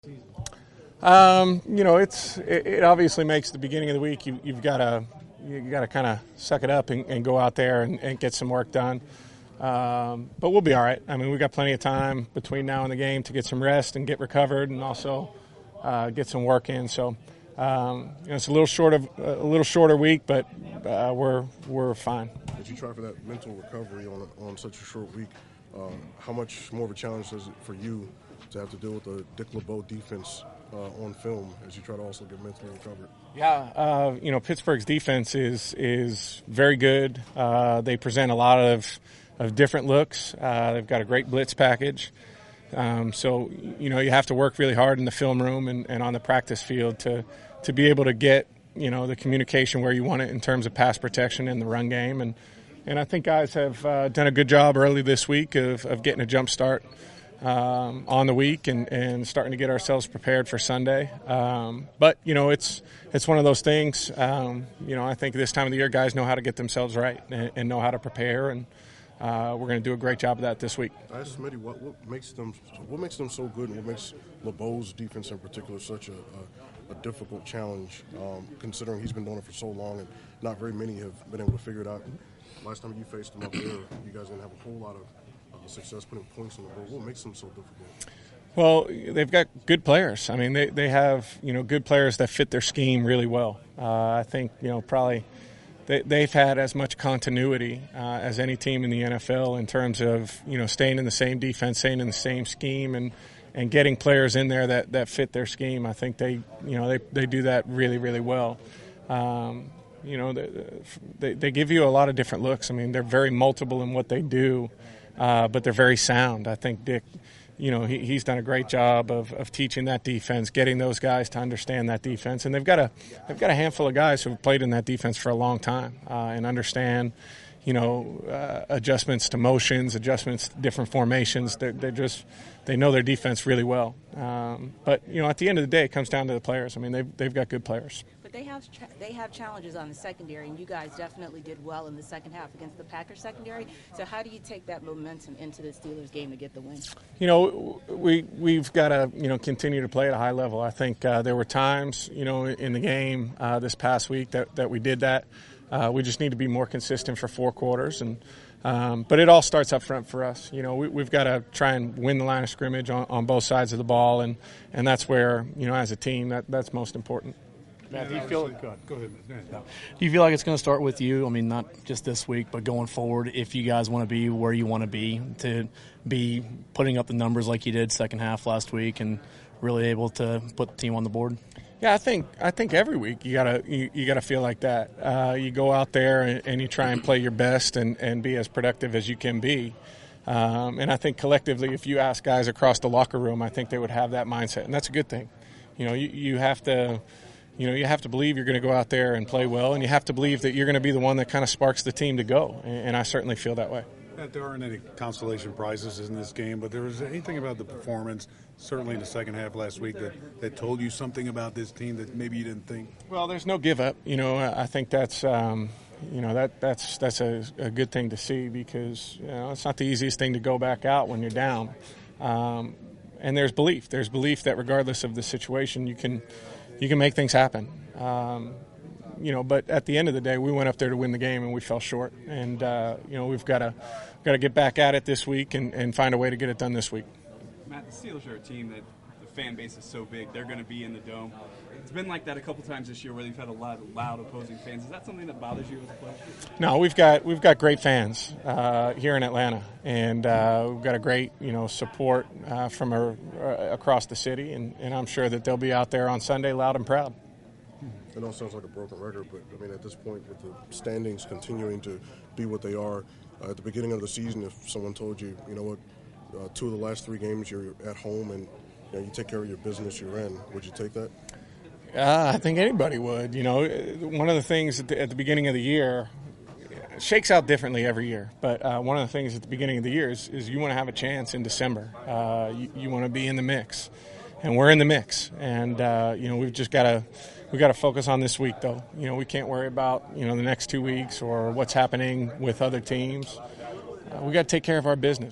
It obviously makes the beginning of the week. You've got to kind of suck it up and go out there and get some work done. But we'll be all right. I mean, we've got plenty of time between now and the game to get some rest and get recovered, and also get some work in. So it's a little shorter week, but we're fine. As you try for that mental recovery on such a short week, how much more of a challenge is it for you to have to deal with the Dick LeBeau defense on film as you try to also get mentally recovered? Yeah, Pittsburgh's defense is very good. They present a lot of different looks. They've got a great blitz package. So you have to work really hard in the film room and on the practice field to be able to get the communication where you want it in terms of pass protection in the run game. And I think guys have done a good job early this week of getting a jump start on the week and starting to get ourselves prepared for Sunday. But it's one of those things. I think this time of the year guys know how to get themselves right and know how to prepare, and we're going to do a great job of that this week. I asked Smitty what makes them so good, and what makes LeBeau's defense in particular such a difficult challenge, considering he's been doing it for so long and not very many have been able to figure it out. Last time you faced him up there, you guys didn't have a whole lot of success putting points on the board. What makes them so difficult? Well, they've got good players. I mean, they have good players that fit their scheme really well. I think probably they've had as much continuity as any team in the NFL in terms of staying in the same defense, staying in the same scheme, and getting players in there that fit their scheme. I think they do that really, really well. They give you a lot of different looks. I mean, they're very multiple in what they do, but they're very sound. I think Dick, he's done a great job of teaching that defense, getting those guys to understand that defense, and they've got a handful of guys who have played in that defense for a long time and understand, adjustments to motions, adjustments to different formations. They know their defense really well. But at the end of the day, it comes down to the players. I mean, they've got good players. But they have challenges on the secondary, and you guys definitely did well in the second half against the Packers secondary. So how do you take that momentum into the Steelers game to get the win? We've got to continue to play at a high level. I think there were times in the game this past week that we did that. We just need to be more consistent for 4 quarters, but it all starts up front for us. We've got to try and win the line of scrimmage on both sides of the ball, and that's where as a team that's most important. Matt, do you feel go ahead. No. Do you feel like it's going to start with you? I mean, not just this week, but going forward, if you guys want to be where you want to be putting up the numbers like you did second half last week, and really able to put the team on the board? Yeah, I think every week you gotta feel like that. You go out there and you try and play your best and be as productive as you can be. And I think collectively, if you ask guys across the locker room, I think they would have that mindset, and that's a good thing. You have to. You have to believe you're going to go out there and play well, and you have to believe that you're going to be the one that kind of sparks the team to go, and I certainly feel that way. There aren't any consolation prizes in this game, but there was anything about the performance, certainly in the second half last week, that told you something about this team that maybe you didn't think? Well, there's no give up. I think that's that's a good thing to see, because it's not the easiest thing to go back out when you're down. And there's belief. There's belief that regardless of the situation, you can make things happen. But at the end of the day, we went up there to win the game, and we fell short. And we've got to get back at it this week and find a way to get it done this week. Matt, the Steelers are a team that the fan base is so big; they're going to be in the dome. It's been like that a couple times this year, where they've had a lot of loud opposing fans. Is that something that bothers you as a player? No, we've got great fans here in Atlanta, and we've got a great support from across the city, and I'm sure that they'll be out there on Sunday loud and proud. It all sounds like a broken record, but I mean, at this point, with the standings continuing to be what they are, at the beginning of the season, if someone told you, 2 of the last 3 games you're at home and you take care of your business you're in, would you take that? I think anybody would. One of the things at the beginning of the year, it shakes out differently every year, but one of the things at the beginning of the year is you want to have a chance in December. You want to be in the mix, and we're in the mix. And we've just got to focus on this week, though. We can't worry about the next 2 weeks or what's happening with other teams. We got to take care of our business.